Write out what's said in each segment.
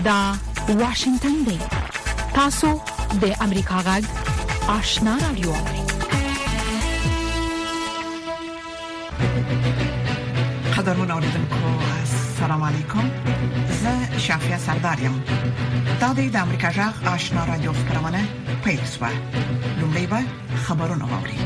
دا واشنگتن دی. تاسو د امریکا غږ آشنا رادیو قدرمن اوریدونکو السلام علیکم. زه شافیا سردارم. دا د امریکا غږ آشنا رادیو خبرونه پیښه. لومړی به خبرونه واوري.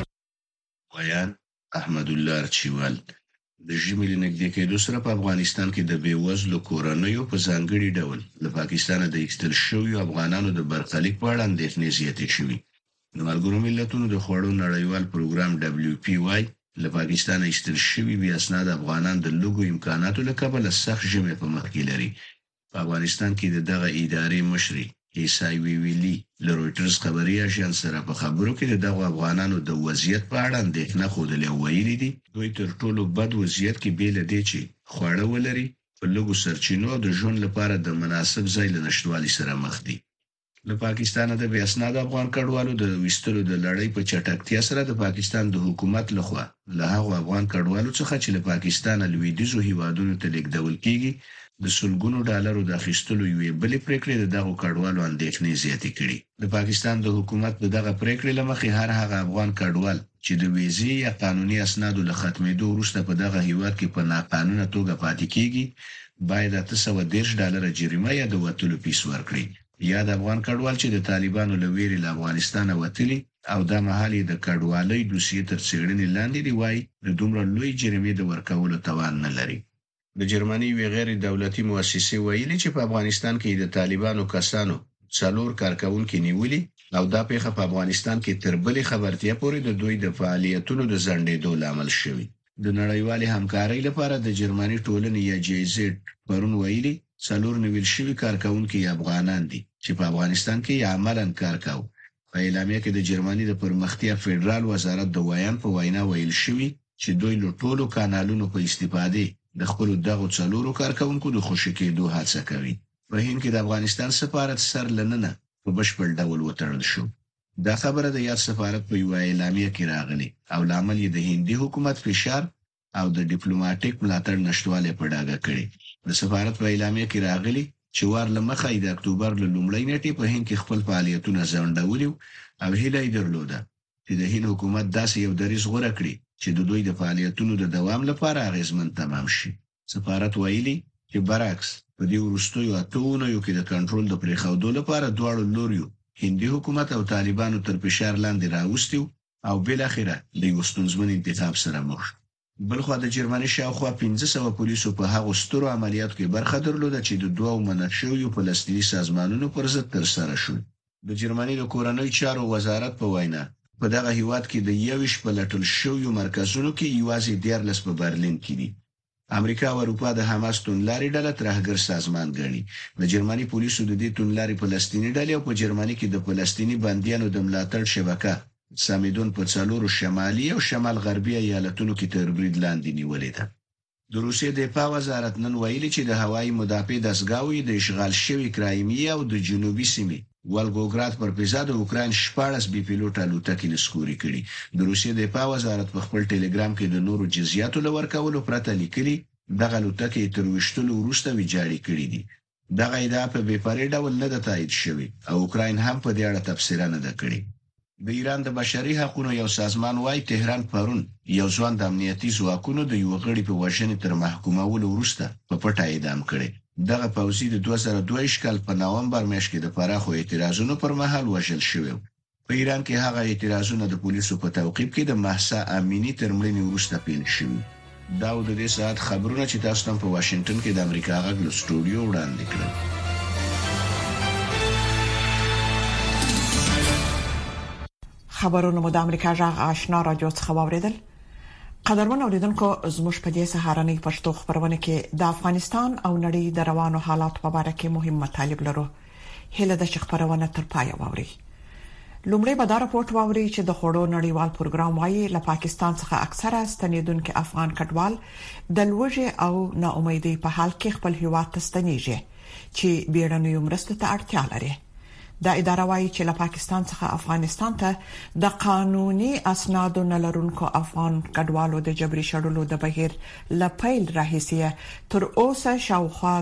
ویان احمد الله ارچیوال د ژمي نږدې کېدو سره په افغانستان کې د بیوزلو کورنیو په ځانګړي ډول له پاکستان د ایستل شویو افغانانو د برخلیک په اړه اندېښنې زیاتې شوې. د ملګرو ملتونو د خوړو نړیوال پروګرام WPY له پاکستان ایستل شوي بیا اسناد افغانان د لوګو امکاناتو له کبله سخت ژمي په مخ کې لري. په افغانستان کې دغه ادارې مشري ایسای ویلی له رويټرز خبري اژانس سره په خبرو کې دغه افغانانو د وضعیت په اړه اندېښنه خوده ویلي دي. دوی تر ټولو بد وضعیت کې بیل دي چې خواړه ولري، په لوګو سرچینو د ژوند لپاره د مناسب ځای له نشټوالي سره مخ دي. له پاکستان د بیا اسناد افغان کډوالو د وستلو د لړۍ په چټکتیا سره د پاکستان د حکومت لخوا له هغه افغان کډوالو څخه چې له پاکستان لویدیځو هیوادونو ته لیږدول کیږي د سلګونو ډالرو د اخیستلو یوې بلې پریکړې د دغه کډوالو اندېښنې زیاتې کړي. د پاکستان د حکومت دغه پریکړې لمخې هر هغه افغان کډوال چې د ویزې یا قانوني اسنادو له ختمېدو وروسته په دغه هیواد کې په ناقانونه توګه پاتې کیږي باید $810 جریمه یا د وټلو پیس ورکړي. یا د افغان کډوال چې د طالبانو له ویرې له افغانستان وتلي او د محلي د کډوالۍ دوسیې تر څېړنې لاندې دی وای د دومره لوی جریمې د ورکولو توان نه لري. د جرمني وی غیر دولتي مؤسسې ویلي چې په افغانستان کې د طالبانو کسانو 4 کارکونکو نیولي او دا پیښه په افغانستان کې تر بلې خبرتیا پورې د دوی د فعالیتونو د ځنډېدو لامل شوی. د نړیوالې همکارۍ لپاره د جرمني ټولنې یا JZ پرون ویلي 4 نیول شوي کارکونکو افغانان دي چې په افغانستان کې عملاً کار کاوه. په اعلامیه کې د جرمني د پرمختیا فدرال وزارت د ویان په وینا ویل شوی چې دوی له ټولو کانالونو په استفاده د خپل دغه 4 کارکونکو د خوشی کېدو هڅه کوي. په هند کې د افغانستان سفارت سر لننه په بشپړ ډول وتړل شو. دا خبره د یاد سفارت په یو اعلامیه کې راغلي او لامل یې د هندي حکومت فشار او د ډیپلوماټیک ملاتړ نشټواله په ډاګه کړي. د سفارت په اعلامیه کې راغلي چې وار لمخه د اکتوبر له لومړۍ نیټې په هند کې خپل فعالیتونه ځنډولي او هیله یې درلوده چې د هند حکومت داسې یو دریځ غوره کړي چې د دوی د فعالیتونو د دوام لپاره اغیزمن تمام شي. سفارت ویلي چې برعکس په دې وروستیو 8 اونیو کې د کنټرول د پریښودو لپاره دواړو لوریو هندي حکومت او طالبانو تر فشار لاندې راوستي او بل اخره د یو ستونزمن انتخاب سره مخ. بلخو د جرمني شاوخوا 1500 پولیسو په هغه سترو عملیاتو کې برخه درلوده چې د دوه منشویو فلسطینی سازمانونو پر ضد تر سره شو. د جرمني د کورنۍ چارو وزارت په وینا په دغه هیواد کې د 21 په لټل شویو مرکزونو کې یوازې 14 په برلین کې دي. امریکا او اروپا د حماس تونلاري ډله ترهګر سازمان ګڼي. د جرمني پولیسو د دې تونلاري فلسطینی ډلې او په جرمني کې د فلسطینی بنديانو د ملاتړ شبکه سامیدون په 4 شمالي او شمال غربي ایالتونو کې تر برید لاندې نیولې ده. د روسیې د دفاع وزارت نن ویلي چې د هوایي مدافع دستګاوې د اشغال شوی کرایمیا او د جنوبي سیمې ولګوګراد پر فضا د اوکراین 14 بي پیلوټ الوتکې نسکوري کړي. د روسیې د دفاع وزارت په خپل ټلګرام کې د نورو جزئیاتو لور کولو پرته لیکلي دغه الوتکې تر وشتلو وروسته ویجاړې کړي دي. دغه ادعا په بېپارې ډول نه ده تایید شوې او اوکراین هم په دې اړه تفسیر نه ده کړې. د ایران د بشري حقوقو یو سازمان وايي تهران پرون یو ځوان د امنیتي ځواکونو د یو غړي په وژنې تر محکومولو وروسته په پټه اعدام کړي. دغه پوځي د 2022 کال په نومبر میاشت کې د پراخو اعتراضونو پر مهال وژل شوی. په ایران کې هغه اعتراضونه د پولیسو په تعقیب کې د مهسا امینی تر مړینې وروسته پیل شوي. دا د دې ساعت خبرونه چې تاسو ته په واشنگټن کې د امریکا غږ له سټوډیو وړاندې کړل. خبرونه مو د امریکا غږ آشنا رادیو څخه واوریدل. قدرمن اوریدونکو زموږ په دې سهارنۍ پښتو خبرونه کې د افغانستان او نړۍ د روانو حالات په اړه کې مهم مطالب لرو. هله د خبرونه تر پای واوري. لومړی به دا راپورټ واوري چې د خوړو نړیوال پروګرام وايي له پاکستان څخه اکثره ستنیدونکو افغان کډوال د لوږې او ناامیدۍ په حال کې خپل هیواد ته ستنیږي چې بیړنۍ مرستې ته اړتیا لري. د اداره وايي چې له پاکستان څخه افغانستان ته د قانوني اسنادو نلرونکو افغان کډوالو د جبري شړلو د بهیر لپیل راهیسي تر اوسه شاوخوا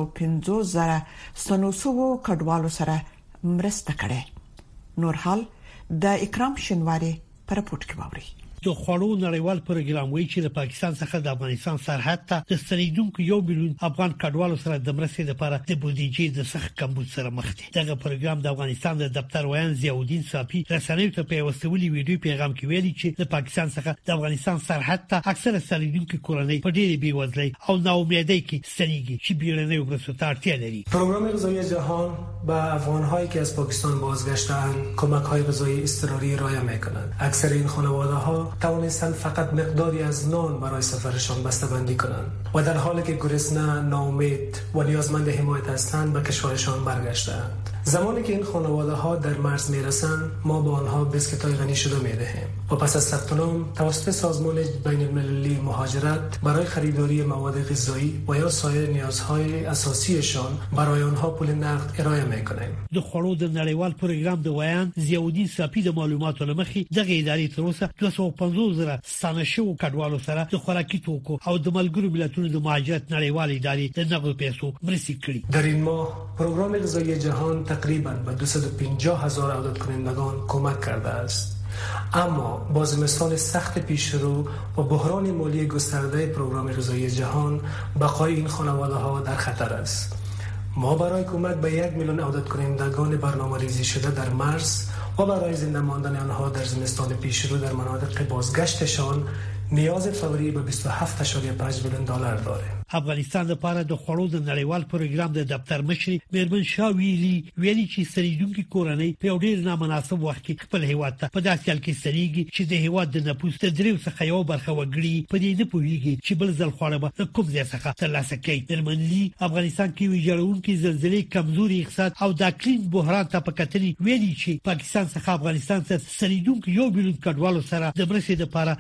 250,000 سنوسو کډوالو سره مرسته کړې. نور حال د اکرام شنواری پر پورت کې ووري. د خوړو نړیوال پروګرام وایي چې د پاکستان څخه د افغانستان سرحد ته د ستنیدونکو 1 میلیون افغان کډوالو سره د مرستې لپاره د بودیجې د سخت کمبود سره مخ دي. دغه پروګرام د افغانستان د دفتر ویان ضیاءالدین صافي رسنیو ته په وسولي ویډیو پیغام کې ویلي چې د پاکستان څخه د افغانستان سرحد ته اکثره ستنیدونکو کورنۍ په ډېری بیوزلۍ او ناامیدۍ کې ستنیږي چې بیړنۍ مرستو ته اړتیا لري. پروگرام غذایی جهان به افغان‌هایی که از پاکستان بازگشته‌اند کمک‌های غذایی اضطراری ارائه می‌کنند. اکثر این خانواده‌ها توانستند فقط مقداری از نان برای سفرشان بسته‌بندی کنند و در حالی که گرسنه، ناامید و نیازمند حمایت هستند به کشورشان برگشته‌اند. زمانی که این خانواده ها در مرز میرسند ما به آنها بسکت‌های غنی شده میدهیم و پس از ثبت نام توسط سازمان بین المللی مهاجرت برای خریداری مواد غذایی و یا سایر نیازهای اساسیشان برای آنها پول نقد ارائه میکنیم. د خوړو د نړیوال پروګرام د ویان ضیاءالدین صافي د معلوماتو لمخې دغه ادارې تر اوسه 250,000 ستانشو کډوالو سره د خوراکي توکو او د ملګرو ملتونو د مهاجرت نړیوال ادارې د نقد پیسو مرستې کړې. در این ماه پروگرام غذایی جهان تقریباً به 250,000 عدد کنندگان کمک کرده است. اما با زمستان سخت پیشرو و بحران مالی گسترده پروگرام غذایی جهان بقای این خانواده ها در خطر است. ما برای کمک به 1 میلیون عدد کنندگان برنامه‌ریزی شده در مرز و برای زنده ماندن آنها در زمستان پیشرو در مناطق بازگشتشان نیاز فوری به 27.5 میلیون دلار داریم. افغانستان لپاره د خوړو د نړیوال پروګرام د دفتر مشر میرمن شاه ویلي چې ستنیدونکو کورنۍ په ډېر نامناسب وخت کې خپل هیواد ته په داسې حال کې ستنیږي چې د هیواد د نفوس د 3 څخه یو برخه وګړي په دې نه پوهیږي چې بل ځل خوړه به کوم ځای څخه ترلاسه کوي. میرمن افغانستان کې ویجاړونکو زلزلې، کمزوري اقتصاد او د اقلیم بحران ته په کتنې ویلي چې پاکستان څخه افغانستان ته ستنیدونکو 1 میلیون کډوالو سره د مرستې لپاره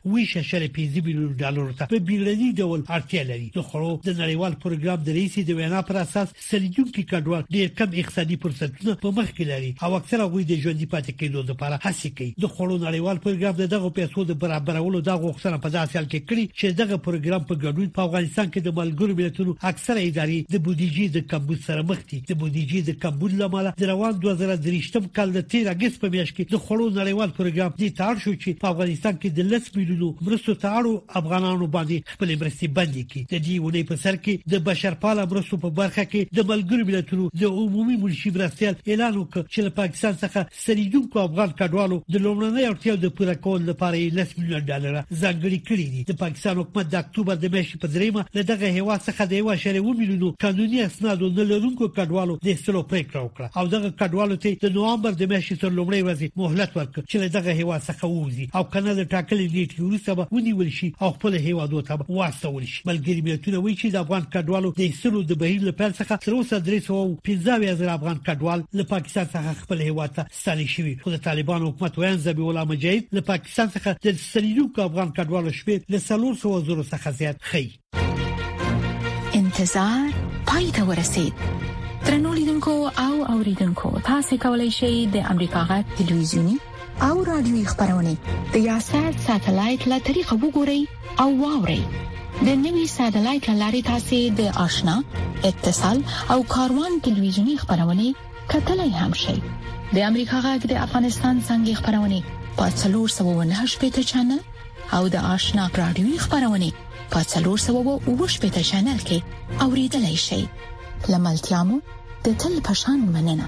2.5 میلیون ډالر ته په بیړني ډول اړتیا لري. د خوړو د نړیوال پروګرام د رئیس د وینا پر اساس ستنیدونکو کډوال ډېر کم اقتصادي فرصتونه په مخ کې لري او اکثره غوي د ژوندۍ پاتې کېدو لپاره هڅه کوي. د خوړو نړیوال پروګرام دغه پیسو د برابرولو د غوښتنه په داسې حال کې کړی چې دغه پروګرام په ګډون په افغانستان کې د ملګرو ملتونو اکثره ادارې د بودیجې د کمبود سره مخ دي. د بودیجې د کمبود لامل د روان 2023م کال د 13 اگست په میاشت کې د خوړو نړیوال پروګرام د تار شو چې په افغانستان کې د 10 میلیونو مرستو تاړو افغانانو باندې خپل مرستې بندي کړي. د دې ونې په سر کې د بشرپاله مرستو په برخه کې د ملګرو ملتونو د عمومي منشي مرستيال اعلان وکړ چې له پاکستان څخه ستنیدونکو افغان کډوالو د لومړنۍ اړتیاو د پوره کولو لپاره 10 میلیون ډالر ځانګړي کړي دي. د پاکستان حکومت د اکتوبر د میاشتې په 3مه دغه هیواد څخه د 1.1 میلیون قانوني اسنادو نه لرونکو کډوالو د استلو پریکړه وکړه او دغه کډوالو ته د نوامبر د میاشتې تر لومړۍ ورځې مهلت ورکړ چې دغه هیواد څخه ووځي او کنه د ټاکلې نیټې وروسته به ونیول شي او خپل هیوادو ته واستول شي. ملګری ملتونه وایي چې د افغان کډوالو د استلو د بهیر لپاره څخه تر اوسه 315,000 افغان کډوال له پاکستان څخه خپل هیواد ته ستانه شوي. خو د طالبان حکومت ویان ذبیح الله مجاهد له پاکستان څخه د ستنیدونکو افغان کډوالو شمېر له 400,000 څخه زیات ښیي. انتظار پای ته ورسید. درنو لیدونکو او اوریدونکو تاسو کولی شئ د امریکا غږ ټلویزیونی او رادیوي خبرونه د یاشر ساتلایت له طریقو وګورئ او واورئ. د نوي ساتلایت لارې تاسو د آشنا، اتصال او کاروان ټلویزیونی خبرونه کتلای هم شئ. د امریکا غږ د افغانستان څنګه خبرونه په 498 چنل او د آشنا رادیوي خبرونه په 408 چنل کې اوریدلای شئ. لملتيامو د تل پشان مننه.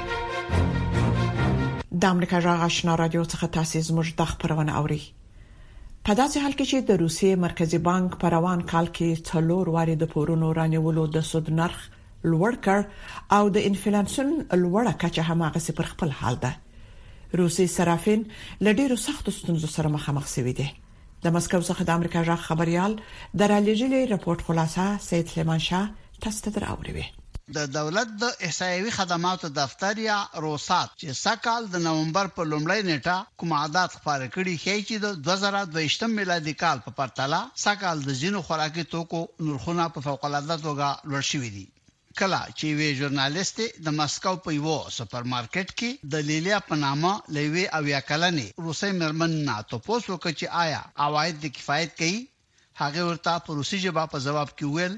د امریکا غږ آشنا رادیو څخه تاسو زموږ د خبرونه اوري. په داسې حال کې چې د روسیې مرکزی بانک په روان کال کې 4 واري د پورونو رانیولو د سود نرخ لوړ کړ او د انفلیشن لوړه کچه هم هغه پر خپل حال ده. روسي صرافین له ډېرو سختو ستونزو سره مخامخ شوي دي. د مسکو څخه د امریکا غږ خبريال درالېجلې رپورت خلاصه سید سلیمان شاه تاسو ته دراوړي. د دولت د احصایوي خدماتو دفتر یا روسات چې سکهال د نومبر په لومړۍ نیټه کوم عادت خبره کړي چې د 2022 میلادي کال په پرتله سکهال د جنو خوراکي توکو نرخونه په فوق العاده توګه لوړ شوي دي. کله چې وی ژورنالیست د مسکو په یو سپرمارکټ کې د لیلیا په نامه لوي او یا کلنې روسي مرمن نه تاسو وکړي چې آیا عواید د کفایت کوي هغه ورته په روسي ژبه په جواب کې ویل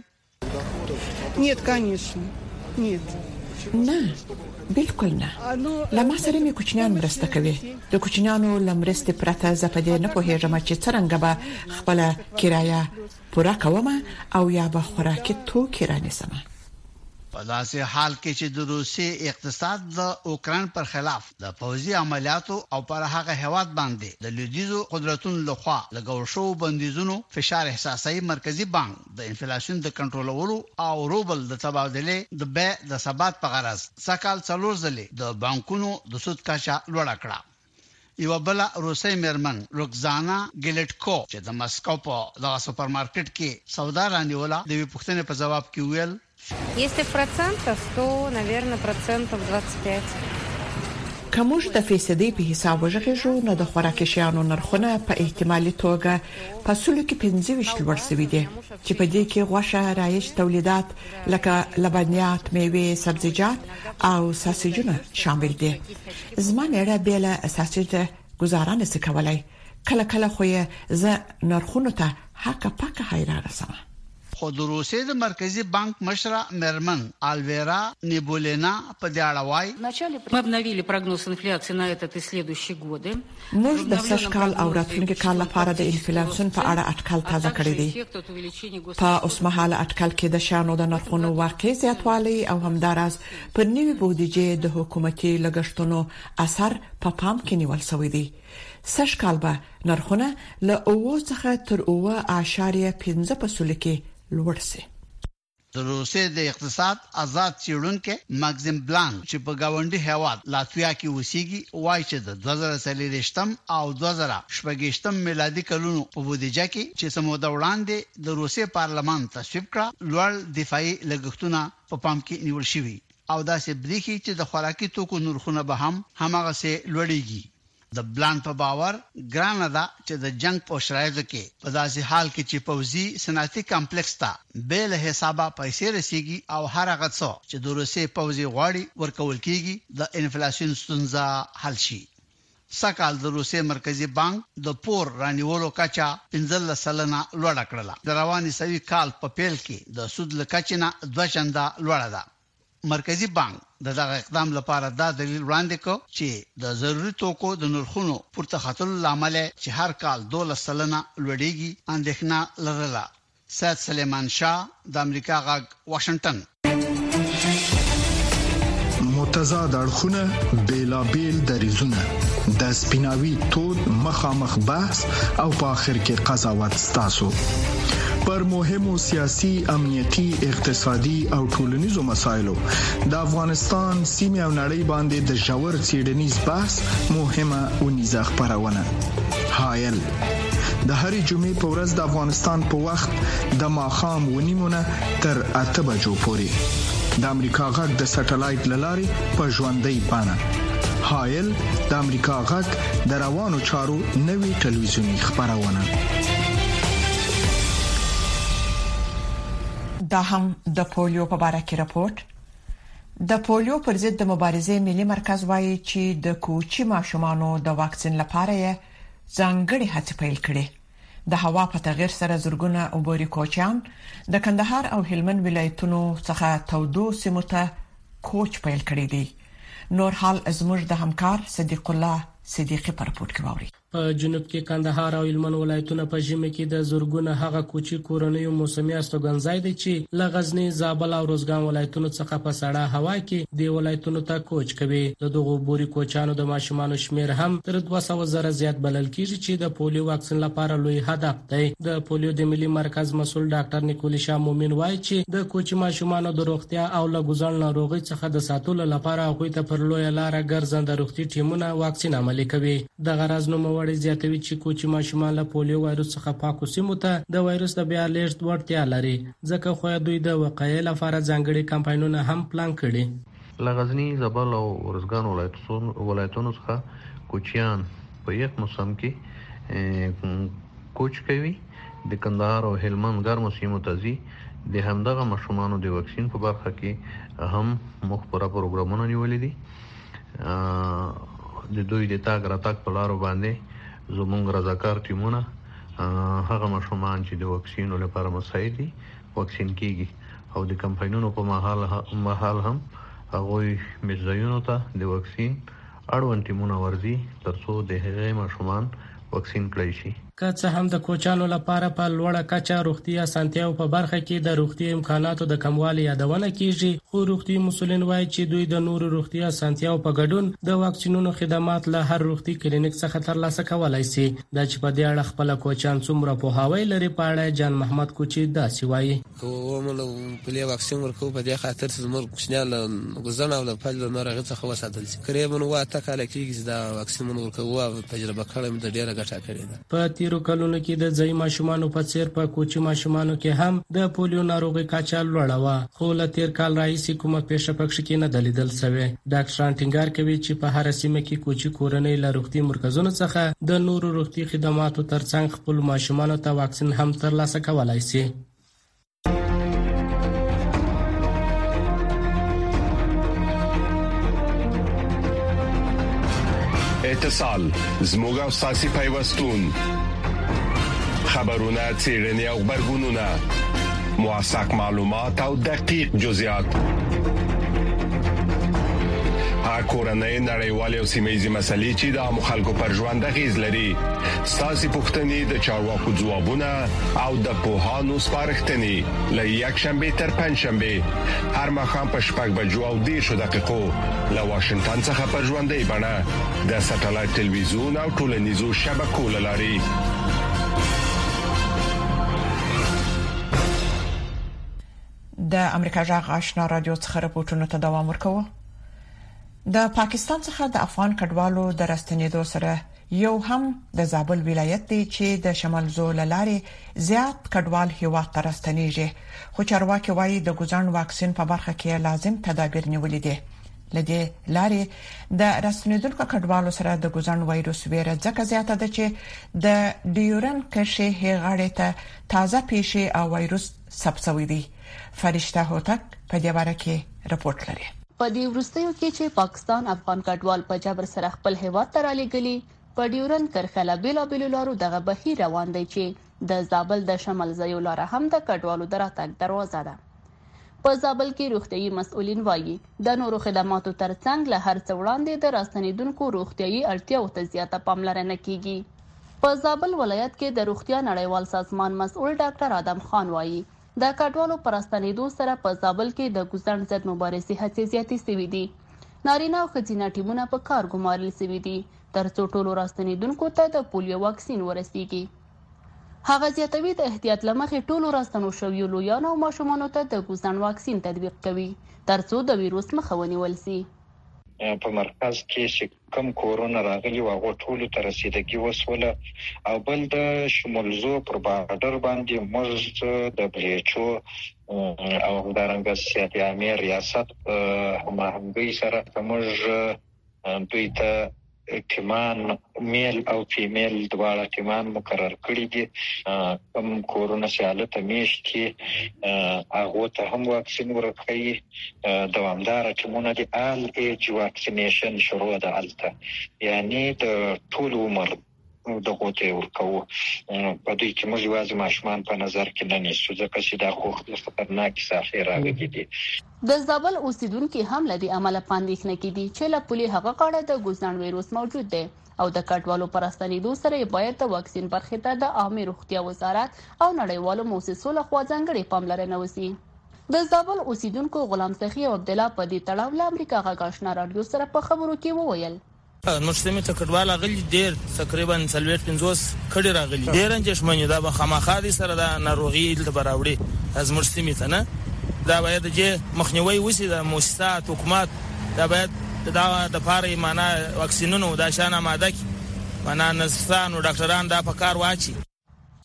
Нет, конечно. Нет. نه بالکل نه لمه سره می کوچنیان مرسته کوي د کوچنیانو لمرسته پرته زپدې نه په هیڅ چې څنګه به خپل کرایه پورا کوم او یا به خوراکي توکي رانیسم په داسې حال کې چې د روسي اقتصاد د اوکران پر خلاف د پوځي عملیاتو او پر هغه هواد باندې د لویدیزو قدرتونو لخوا لګول شو بندیزونو فشار احساسي مرکزی بانک د انفلیشن د کنټرولولو او روبل د تبادله د بیع د ثبات په غرض سکهال څلور ځلې د بانکونو د سود کچه لوړه کړه یو بل روسي مرمن روکزانا ګلیټکو چې د مسکو په د سپرمارکټ کې سودا رانیوله د پښتنې په جواب کې ویل Если в процентах, то, наверное, процентов 25. کومش د فیصدي په حساب وژغېږو نو د خوراکي شیانو نرخونه په احتمالي توګه په سلو کې 25 لوړ شوي دي چې په دې کې غوښه رایج تولیدات لکه لبنیات میوه سبزیجات او ساسجونه شامل دي زمانه بیل اساسي د گزارانه سکولای کله کله خو زه نرخونه ته حق پکه حیرانه سم خو د روسي د مرکزی بانک مشره مرمن الویرا نیبولینا په دې اړه وایي Мы обновили прогноз инфляции на этот и следующие годы. موږ د سږکال او راتلونکي کال لپاره د انفلیسیون په اړه اټکل تازه کړی دی په اوسمهاله اټکل کې د شانو د نرخونو واقعي زیاتوالی او همداراز پر نوي بودیجه د حکومتي لګښتونو اثر په پام کې نیول شوی دی سږکال به نرخونه له 0 څخه تر 0.15% کې لوړ شي د روسي د اقتصاد آزاد چیرونکو ماکسیم بلان چې په گاونډي هیواد لاتویا کې وسیږي وایي چې د 2023 او 2018 میلادي کلونو په بودیجه کې چې سموده وړاندې د روسي پارلمان تصویب کړ لوړ دفاعي لګښتونه په پام کې نیول شوی او داسې بریخي چې د خوراکي توکو نرخونه به هم همغه سي لوړیږي د بلان په باور ګرانه ده چې د جنگ په شرایطو کې په داسې حال کې چې پوځي صنعتي کمپلیکس ته به له حسابه پیسې رسیږي او هر هغه څه چې د روسي پوځي غواړي ورکول کیږي د انفلیشن ستونزه حل شي سکهال د روسي مرکزی بانک د پور رانیولو کچا 15 سلنه لوړه کړله د رواني سوي کال په پیل کې د سود لکچنه 2 چنده لوړه ده مرکزی بانک دغه اقدام لپاره دا دلیل وړاندې کو چې د ضروري توکو د نرخونو پورته خطر لامل چې هر کال 12 سلنه لوړیږي اندېښنه لرله سید سلیمان شاه د امریکا غاګ واشنگټن متضاد اړخونه بیلابیل دریزونه د سپیناوي تود مخامخ بحث او په اخر کې قضاوت ستاسو پر مهمو سیاسي امنیتي اقتصادي او ټولنیزو مسایلو د افغانستان سیمه او نړۍ باندې د جوړ څېړنیز بحث مهمه ونیزه خبرونه هایل د هرې جمعې په ورځ د افغانستان په وخت د ماښام ونیمونه تر 8 بجو پورې د امریکا غږ د سټلایټ لاري په ژوندۍ بانه هایل د امریکا غږ د روانو چارو نوي ټلویزیونی خبرونه دا هم د پولیو په اړه کې راپورټ د پولیو پر ضد د مبارزې ملي مرکز وایي چې د کوچي ماشومانو د واکسین لپاره ځانګړي هڅې پیل کړي د هوا په تغیر سره زرګونه اوبوري کوچیان د کندهار او هلمند ولایتونو څخه تودو سیمو ته کوچ پیل کړی دی نور حال زموږ د همکار صدیق الله صدیقي پر رپورت کې ووري په جنوب کې کندهار او هلمند ولایتونه په ژمي کې د زورګونه هغه کوچي کورنیو موسمي استوګنځای دي چې لغزنی زابل او روزګان ولایتونو څخه په سړه هوا کې د ولایتونو ته کوچ کوي د دغو بوري کوچانو د ماشومان شمیر هم تر 200 زره زیات بلل کیږي چې د پولیو واکسین لپاره لوی هدف دی د پولیو د ملي مرکز مسول ډاکټر نیکولی شاه مومن وایي چې د کوچي ماشومان د روغتیا او لګوزن ناروغي څخه د ساتلو لپاره هغه ته پر لوی لار ګرځنده روغتي ټیمونه واکسین عملي کوي د غرض نو وړي زیاتوي چې کوچي ماشومان له پولیو وایروس څخه پاکو سیمو ته د وایروس د بیا لیږد ورتیا لري ځکه خو دوی د وقایې لپاره ځانګړي کمپاینونه هم پلان کړي لغزنی زابل او روزګان ولایتونو څخه کوچیان په یک موسم کې کوچ کوي د کندهار او هلمند ګرمو سیمو ته ځي د همدغه ماشومانو د واکسین په برخه کې هم مخبره پروګرامونه نیولې دي. د دوی د تاګ راتګ په لارو باندې زموږ رضاکار ټیمونه هغه ماشومان چې د واکسین لپاره مساعد دي واکسین کیږي او د کمپاینونو په محل هم هغه مزایونو ته د واکسین اړوند ټیمونه ورځي ترڅو د هغه ماشومان واکسین کړی شي. که څه هم د کوچانو لپاره په لوړه کچه روغتیا سنتیاو په برخه کې د روغتیا امکاناتو د کموالي یادونه کیږي، خو روغتیا مسولین وایي چې دوی د نورو روغتیا سنتیاو په ګډون د واکسینونو خدمات له هر روغتي کلینیک څخه ترلاسه کولای شي. د چې په دې اړه خپل کوچان څومره پوهاوی لري په اړه جان محمد کوچي داسې وایي. کومه په لې واکسین ورکو په دې خاطر چې زموږ کوچنیان غوځنه او د فلج ناروغي څخه وساتل شي. کریمن واته کال کېږي دا واکسین ورکو او تجربه کړم د ډیره ګټه کړې ده. په تیرو کلونو کې د ځای ماشومانو په څیر په کوچي ماشومانو کې هم د پولیو ناروغي کچه لوړه و، خو له تیر کال راهیسې کومه پیښه پکښ کې نه دلیدل شوې. ډاکټران ټینګار کوي چې په هر سیمه کې کوچي کورنۍ له روغتي مرکزونو څخه د نورو روغتي خدماتو ترڅنګ خپل ماشومانو ته واکسین هم ترلاسه کولای شي. اتصال زموږ او ساسي پیوستون خبرونه چیرنی او خبرګونونه موثق معلومات او دقیق جزئیات کورنۍ نړیوالې او سیمه‌یزې مسلې چې د مخالکو پر ژوند غیز لري ساسي پښتنې د چارواکو ځوابونه او د پوهانو سپارښتنې له یک شنبه تر پنځشنبه هر مخام په شپږ بجو او 10 دقیقو له واشنگټن څخه پر ژوندۍ بڼه د ساتلایت ټلویزیون او ټولنیزو شبکو لاري. د امریکا جغ آشنا رادیو څخه راپورټونه ته دوام ورکوي. د پاکستان څخه د افغان کډوالو د راستنېدو سره یو هم د زابل ولایت دی چې د شمال زول لارې زیات کډوال هیواد ته راستنېږي، خو چارواکي وایي د ګوزن واکسین په برخه کې لازم تدابیر نیولې دي. لدې لارې د راستنېدونکو کډوالو سره د ګوزن وایروس ویره ځکه زیاته ده چې د ډیورن کرښې هغړې ته تازه پیښې او وایروس ثبت دي. فرشته هوتک په دې اړه کې راپورټ لري. په دې وروستیو کې چې پاکستان افغان کډوال په جبر سره خپل هیواد ته رالېږلي، په ډیورن کرښه لا بیلابیل لارو دغه بهیر روان دی چې د زابل د شمال ځایو لار هم د کډوالو د راتګ دروازه ده. په زابل کې روغتيایي مسؤلین وایي د نورو خدماتو ترڅنګ له هر څه وړاندې د راستنېدونکو روغتيایي اړتیاو ته زیاته پاملرنه کیږي. په زابل ولایت کې د روغتیا نړیوال سازمان مسؤل ډاکټر ادم خان وایي د کډوالو پرستانېدو سره په زابل کې د ګوزن ضد مبارزې هڅې زیاتې شوې دي. نارینه او ښځینه ټیمونه په کار ګمارل شوي دي ترڅو ټولو راستنېدونکو ته د پولیو واکسین ورسیږي. هغه زیاتوي د احتیاط لمخې ټولو راستنو شویو لویانو او ماشومانو ته د ګوزن واکسین تطبیق کوي ترڅو د ویروس مخه ونیول شي. په مرکز کې چې کم کورونا راغلی واغه ټول تر رسیدګي وسوله او بل د شمولزو پر بارډر باندې موږ د بلیچو او دارنګ سیاسي امیر ریاست همغږي سره موږ دوی ته ټیمان میل او فیمیل دواړه ټیمان مقرر کړی دي. کوم کورونا سیالت میش کې هغه ته هم واکسین ورکړي. دوامدار ټیمونه دي آل ایج واکسینیشن شروع ده الته، یعنی د ټول عمر دغه ته ورکو. په دې کې موږ واځي ماشومان په نظر کې نه نیسو ځکه چې دا خو خطرناک ساحه راغلي دي. د زابل اوسیدونکو هم لدی عمله پاندېښنه کې دي چې له پولي هغه قاعده د ګوزن وایروس موجود دی او د کډوالو پرستانېدو سره باید د واکسین برخې ته د عامه روغتیا وزارت او نړیوالو مؤسسو لخوا ځانګړې پاملرنه وشي. د زابل اوسیدونکو غلام سخی او عبد الله په دې تړاو له امریکا غږ آشنا رادیو سره په خبرو کې وویل مجتمع ته کډوال غلي ډیر تقریبا 40-50 کډي راغلي ډیر انجشمنه دا به خامخادي سره د ناروغي د براوړي از مجتمع ته نه دا باید چې مخنیوي وسی د مؤسسات حکومت دا باید دا د پاره معنا واکسینونو دا شانه ماده کی معنا نسان او ډاکټران دا په کار واچي.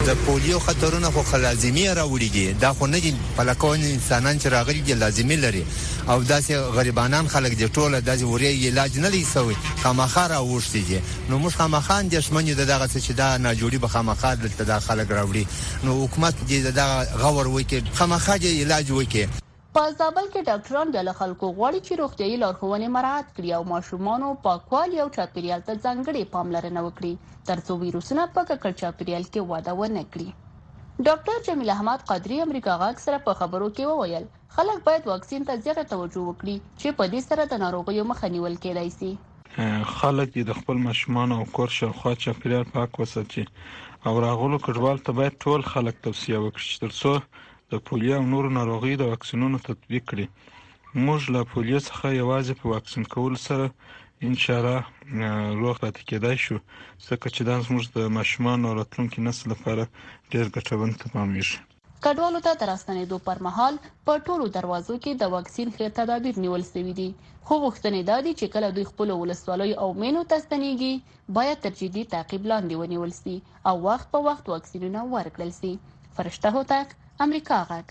د پولیو خطرونه خو لازمي راوړيږي دا خو نه پلکون انسانان چې راغلي دي لازمي لري او داسې غریبانان خلک دي ټوله داسې وري علاج نه لري خامخا راوښتي نو موږ خامخا دښمنۍ دغه چې دا نه جوړي به خامخا د خلک راوړي نو حکومت دې دا غور وکړي خامخا دې علاج وکړي. په زابل کې ډاکټران بیا له خلکو غواړي چې روغتيایي لارښوونې مراعات کړي او ماشومان پاکوالي او چاپیریال ته ځانګړې پاملرنه وکړي ترڅو ویروسونه په ککړ چاپیریال کې وده ونه کړي. ډاکټر جمیل احمد قادری امریکا غاک سره په خبرو کې وویل خلک باید واکسین ته زیاته توجه وکړي چې په دې سره د ناروغیو مخه نیول کېدای شي. خلک د خپل ماشومان او کور شاوخوا چاپیریال پاک وساتي او راغلو کډوال ته باید ټول خلک توصیه وکړي ترڅو د پولیو او نورو ناروغیو د واکسینونو تطبیق کړي. موږ له پولیو څخه یوازې په واکسین کول سره ان شاء الله روغ پاتې کېدای شو ځکه چې دا زموږ د ماشومان او راتلونکي نسل لپاره ډېر ګټور تمامېږي. کډوالو ته تر راستنېدو پر مهال په ټولو دروازو کې د واکسین ښه تدابیر نیول شوي دي خو غوښتنې دا دي چې کله دوی خپل ولسوالیو او مینو ته ستنېږي باید تر جدي تعقیب لاندې ونیول شي او وخت په وخت واکسینونه ورکړل شي. فرشته هوتک امریکا غاک.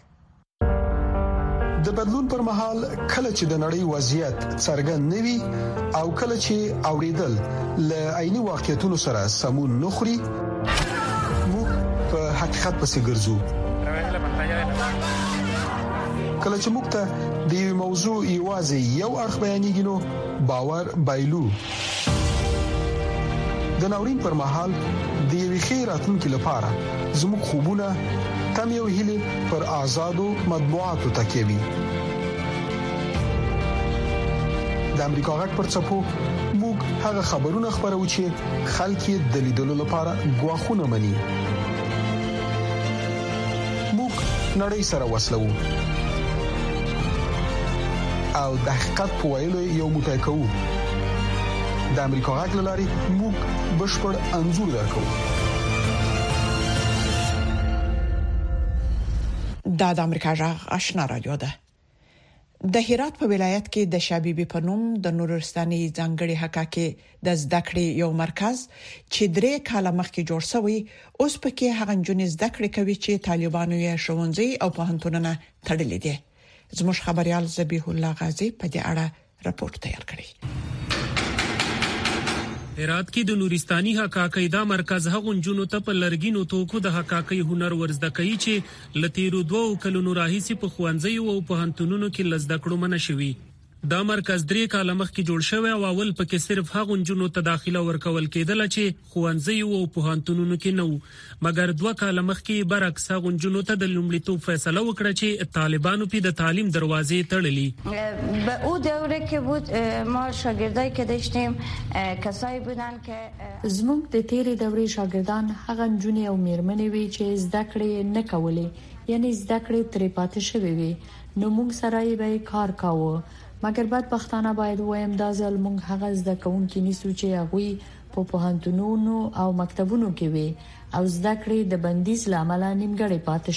د بدلون پر مهال کله چې د نړۍ وضعیت څرګند نوي او کله چې اوریدل ل عیني واقعیتونو سره سمون نخري موږ په حقیقت پسې ګرځو. کله چې موږ ته د یو موضوع یوازې یو اړخ بیانېږي نو باور بایلو. د ناورین پر مهال د یوې خیراتونکو لپاره زموږ خوبونه تم یو هیله پر آزادو مطبوعاتو تکیوي. د امریکا غږ پر څپو موږ هغه خبرونه خبرو چې خلک د لیدلو لپاره غواخونه مني. موږ نړۍ سره وصلو او د حقیقت په ویلو یو موټی کوو. د امریکا غږ لاري موږ بشپړ انزور درکو. د امریکا غږ آشنا رادیو ده. د هرات په ولایت کې د شابيبي په نوم د نورستاني ځانګړي حقاقي د زده کړې یو مرکز چې 3 کاله مخکې جوړ شوی اوس پکې هغه جنې زده کړې کوي چې طالبانو یې ښوونځي او پوهنتونونه تړلې دي. زموږ خبريال ذبیح الله غازی په دې اړه راپورټ تیار کړی. هرات کې د نورستاني حقاقي دا مرکز هغه جنونو ته په لرګینو توکو د حقاقي هنر ورزده کوي چې لتیرو 2 کلونو راهیسي په خوانځي او په هنتونونو کې لزده کړو منشوي. دا مرکز 3 کاله مخکې جوړ شوی او اول پکې صرف هغه جنونو ته داخله ورکول کېدل چې خوانځي او په هنتونونو کې نو مګر 2 کاله مخکې برعکس هغه جنونو ته د لومړیتوب فیصله وکړه چې طالبانو په د تعلیم دروازې تړلې. به او دوره کې بود ما شاګردای که داشتیم کسایی بودن که زموږ د تیرې دورې شاګردان هغه جنې او میرمنې وی چې زده کړې نه کولې یعنی زده کړې ترې پاتې شوې وي نو موږ سره یې کار کاوه. مګر بعد پښتانه باید وایم دا ځل موږ هغه زده کوونکي نیسو چې هغه په پوهنتونونو او مکتبونو کې وي او زده کړې د بندیز لامل نیمګړې پاتې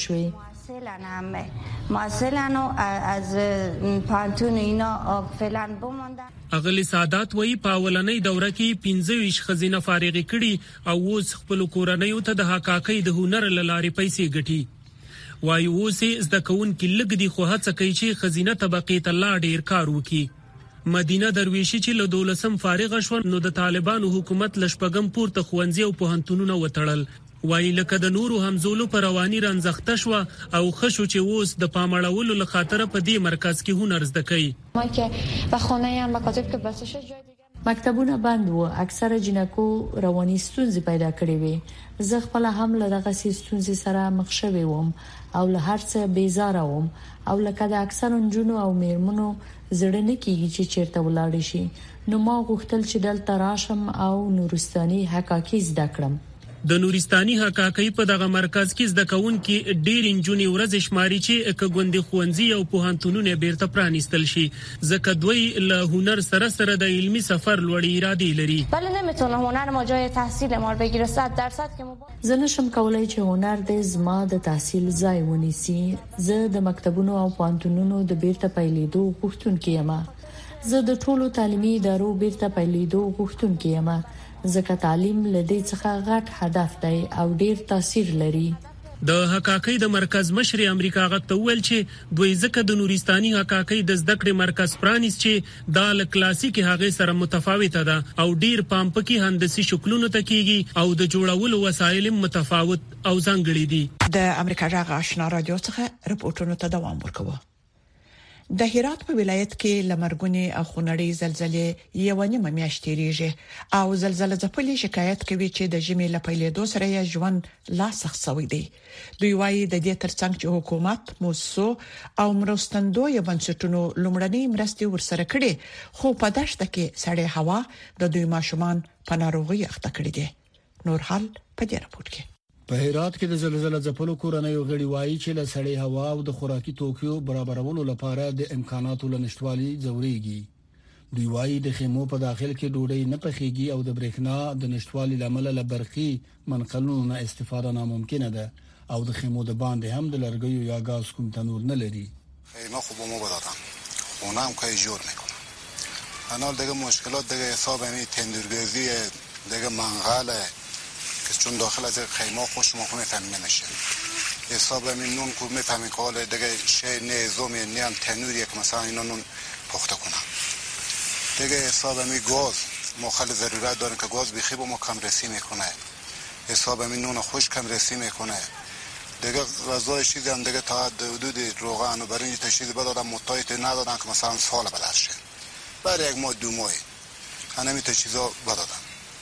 شوې. معاصلانو از پوهنتون اینا فعلا بموندن. اغلی سادات وی په ولنۍ دوره کې 15 خزینه فارغ کړي او اوس خپل کورنۍ ته د حقاقي د هنر لارې پیسې ګټي. وای اوسې زده کون کې لګ دي خو هڅه کوي چې خزینه طبقه ته لا ډیر کار وکړي. مدینه درویشی چې له 12 فارغ شو نو د طالبانو حکومت لشپګم پورته خوانځي او پوهنتونونه وټړل. وای لکه د نورو همزولو پر رواني رنځخته شو او خشو چې اوس د پامړولو لخاطر په دې مرکز کې هنر زده کوي. ما کې په خونه یا مکاتب کې بس شي مکتبونه بند وو. اکثره جنکو رواني ستونزې پیدا کړې وي. زه خپل هم له دغه ستونزې سره مخ شوم او له هر څه بیزاره وم او لکه د اکثر جنونو او میرمنو زړه نه کیږي چې چیرته ولاړ شي نو ما غوښتل چې دلته راشم او نورستاني حقاقي زده کړم. د نورستاني حقاقي په دغه مرکز کې زده کوونکي ډېر انجونی ورځ شماري چې کګوندي خوانځي او پوهنتونونه بیرته پرانیستل شي ځکه دوی له هنر سره سره د علمی سفر لوړی اراده لري. ولی نمیتونه هنر ما جای تحصیل ما بگیره 100% که زه نشم کولای چې هنر د زما د تحصیل ځای ونیسي. زه د مکتبونو او پوهنتونونو د بیرته پیلېدو غوښتونکې یم. زه د ټولو تعلیمي ادارو بیرته پیلېدو غوښتونکې یم. ځکه تعلیم لدې څخه غټ هدف دی او ډیر تاثیر لري. د حقاقي د مرکز مشر امریکا غته ویل چې دوی ځکه د نورستاني حقاقي د زده کړې مرکز پرانیس چې د کلاسیکي هغه سره متفاوته ده او ډیر پام پکې هندسي شکلونو ته کیږي او د جوړولو وسایل متفاوت او ځانګړي دي. د امریکا جغ آشنا رادیو څخه رپورټونو ته دوام ورکوه. د هرات په ولایت کې لمرګونی او خونړی زلزلې یو نیمه میاشت تیریږي او زلزلې ځپلې شکایت کوي چې د ژمي لپیلېدو سره یې ژوند لا سخت شوی دی. دوی وايي د دې ترڅنګ چې حکومت موسسو او مرستندوی بنسټونو لومړنۍ مرستې ورسره کړي خو په دشت کې سړې هوا د دوی ماشومان په ناروغي اخته کړي دي. نور حال په دې راپور کې په هرات کې د زلزلې ځپلو کورنۍ غړي وایي چې له سړې هوا او د خوراکي توکیو برابرولو لپاره د امکاناتو لنشټوالي ضروريږي. دوی وایي د خیمو په داخل کې ډوډۍ نه پخېږي او د برېښنا د نشټوالي لامل له برقي منقلونو نه استفاده ناممکنه ده او د خیمو د باندې هم د لرګیو یا غاز کوم تنور نه لري. خیمه خوب مو بدادن خونه هم که جور میکنه انا دیگه مشکلات دیگه حساب می تندورگزی دیگه منقله که چون داخل از خیمه خوش ما میفهمیم نمیشه حساب می نون کو میفهمیم که حالا دیگه شی نظامی نیم تنوریه که مثلا اینا نون پخته کنن دیگه حساب می گاز ما خیلی ضرورت داریم که گاز بخی با ما کم رسی میکنه حساب می نون خوش کم رسی میکنه دیگه غذای چیزی هم دیگه تا حدود روغن و برنج تا چیزی بدادن متایت ندادن که مثلا سال بلرشه برای یک ماه دو ماه همین تا چیزا بدادن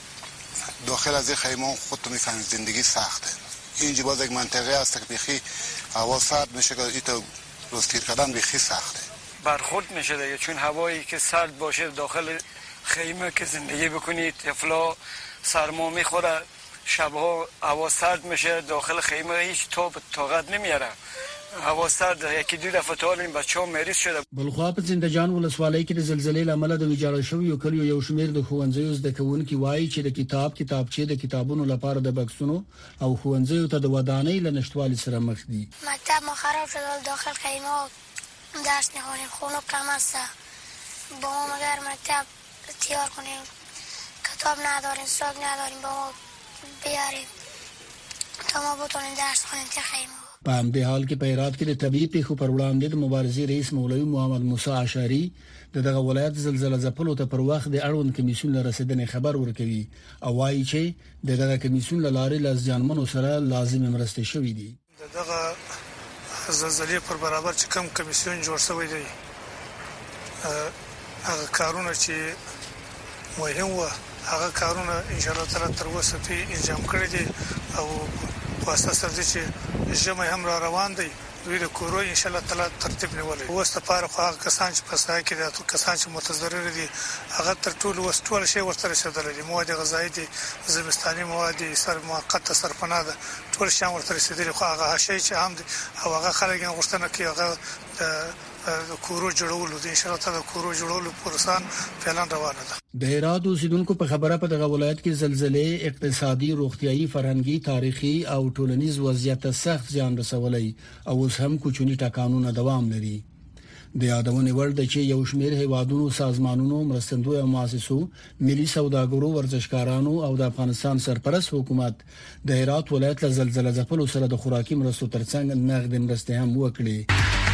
داخل از این خیمه خودتو میفهمید زندگی سخته. اینجا باز یک منطقه هست که بخی هوا سرد میشه که ایتا روستیر کردن بخی سخته. برخورد میشه دیگه چون هوایی که سرد باشه داخل خیمه که زندگی بکنید طفلا سرما میخوره شبها هوا سرد میشه داخل خیمه هیچ طاقت نمیاره هوا سرد یکی دو دفعه تا این بچه‌ها مریض شده. بلخوا په زندجان ولسوالۍ کې د زلزلې لامل د ویجاړ شویو کلیو یو شمېر د ښوونځیو زده کوونکي وایي چې د کتابچې د کتابونو لپاره د بکسونو او ښوونځیو ته د ودانۍ لنشټوالي سره مخ دي. مکتب ما خراب شد داخل خیمه درس نخونیم خونو کم است با ما مگر مکتب تیار کنیم کتاب نداریم ساگ نداریم با ما بیاریم تا ما بتونیم درس خونیم ته خیمه. په همدې حال کې په هرات کې د طبيعي پیښو پر وړاندې د مبارزې رئیس مولوي محمد موسی اشعری دغه ولایت زلزلې ځپلو ته پر وخت د اړوند کمیسیون له رسیدنې خبر ورکوي او وايي چې دغه کمیسیون له لارې لاس ځانمنو سره لازمي مرستې شوې دي. دغه زلزلې پر برابر چې کوم کمیسیون جوړ شوی دی هغه کارونه چې مهم و هغه کارونه ان شاء الله تعالی تر اوسه په انجام کړی دي او واسطه سره چې ژمه هم را روان دي دوی د کورو ان شاء الله تعالی ترتیب نیولې وسته پاره خو هغه کسان چې په سایه کې د کسان چې متضرر دي هغه تر ټول شی ورته رسیدل دي مواد غذایی دي زمستاني مواد سر موقت سرپناه ده ټول شی ورته رسیدل خو هغه شی چې هم او هغه خلک غوښتنه کوي هغه د کورو جوړولو د ان شاء الله تعالی کورو جوړولو پروسه پلان روانه ده. د هرات اوسیدونکو په خبره په دغه ولایت کې زلزلې اقتصادي روغتيایي فرهنګي تاریخي او ټولنیز وضعیت سخت زیان رسولي او اوس هم کوچني ټاکنونه دوام لري. د یادونه ورده چې یو شمېر هیوادونو سازمانونو مرستندوی او مؤسسو ملي سوداګرو ورزشکارانو او د افغانستان سرپرست حکومت د هرات ولایت له زلزلې ځپلو سره د خوراکي مرستو ترڅنګ نقد مرستې هم وکړي.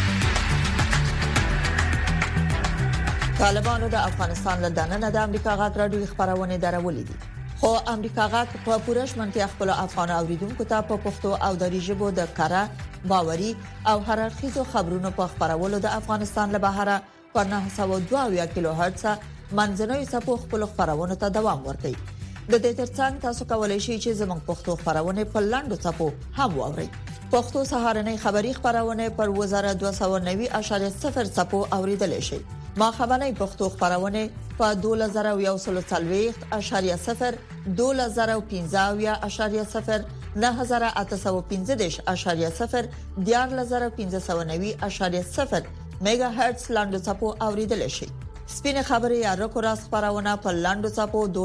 طالبانو د افغانستان له دننه د امریکا غاټ راډیو خبرونه درولې دي خو امریکا غاټ په پوره شمنتیا خپل افغان اوریدونکو ته په پښتو او دری ژبه د کارا باوري او هررخیزو خبرونو په خبرولو د افغانستان له بهره په 902 کیلو هرتز منځنوي صفو خپل خبرونه ته دوام ورکړي. د دې ترڅنګ تاسو کولی شئ چې زموږ پښتو خبرونه په لاندو صفو هم واورئ. پښتو سهارنۍ خبری خبرونه پر 1290.0 صفو اوریدل شي. ما خبرنۍ پښتو خبرونه په 2040.0 2015.0 9815.0 14590.0 میگا هرتز لاندو صفو اوریدل شي. سپینه خبري یا رکو راس خبرونه په لاندو صفو 2015.0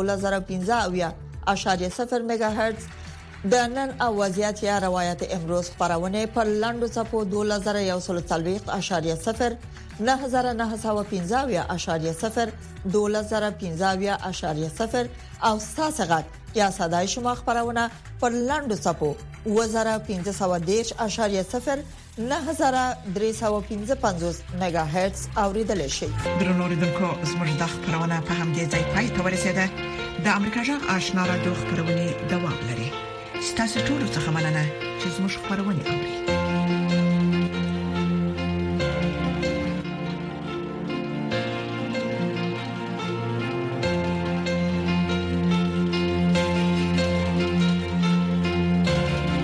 میگا هرتز د نن او وضعیت یا روایت امروز خبرونه په لاندو صفو 2140.0 9915.0 2015.0 او تاسو غږ یا صداي شما خبرونه پر لاندو صفو 2510.0 9315 میگا هرتز اوریدل شي. درنو ریدونکو زموږ د خبرونه په هم دي ځای پای ته ورسیده. د امریکا جغ آشنا را دوه خبرونه دوام لري. ستاسو ټول څه مننه چې زموږ خبرونه اوري.